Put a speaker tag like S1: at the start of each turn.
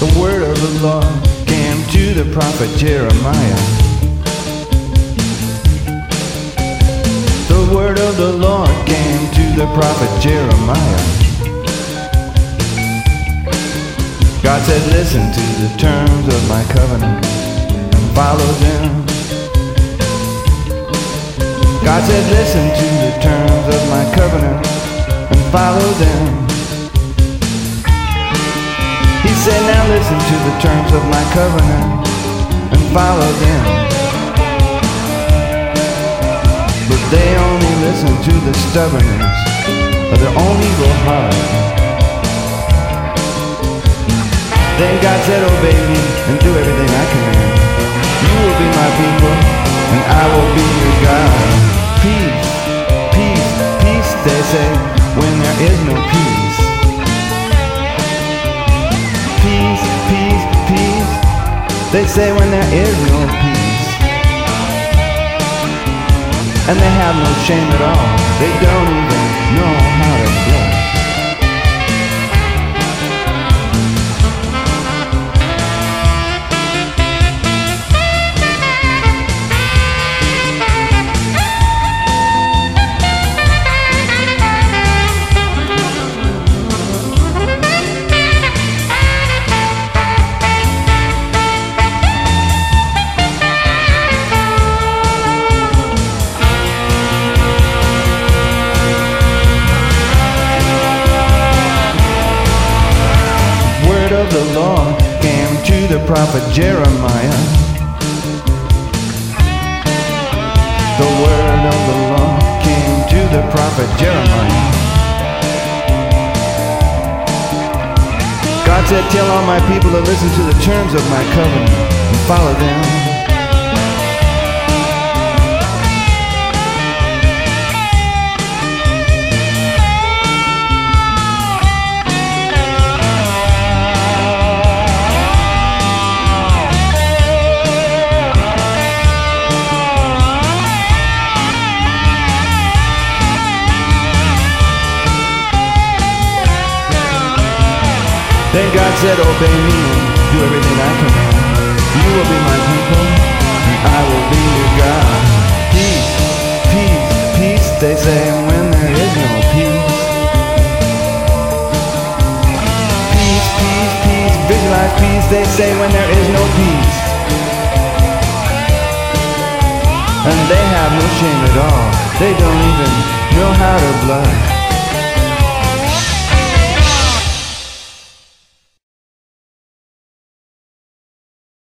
S1: The word of the Lord came to the prophet Jeremiah. The word of the Lord came to the prophet Jeremiah. God said, listen to the terms of my covenant and follow them. God said, listen to the terms of my covenant and follow them. He said, now listen to the terms of my covenant and follow them. But they only listen to the stubbornness of their own evil heart. Then God said, obey me and do everything I command. You will be my people and I will be your God. Peace, peace, peace, they say, when there is no peace. Peace, peace, peace, they say when there is no peace. And they have no shame at all. They don't even know how to blush. The Lord came to the prophet Jeremiah. The word of the Lord came to the prophet Jeremiah. God said, tell all my people to listen to the terms of my covenant and follow them. Then God said, obey me and do everything I command. You will be my people, and I will be your God. Peace, peace, peace, they say, when there is no peace. Peace, peace, peace, visualize peace, they say, when there is no peace. And they have no shame at all. They don't even know how to blush.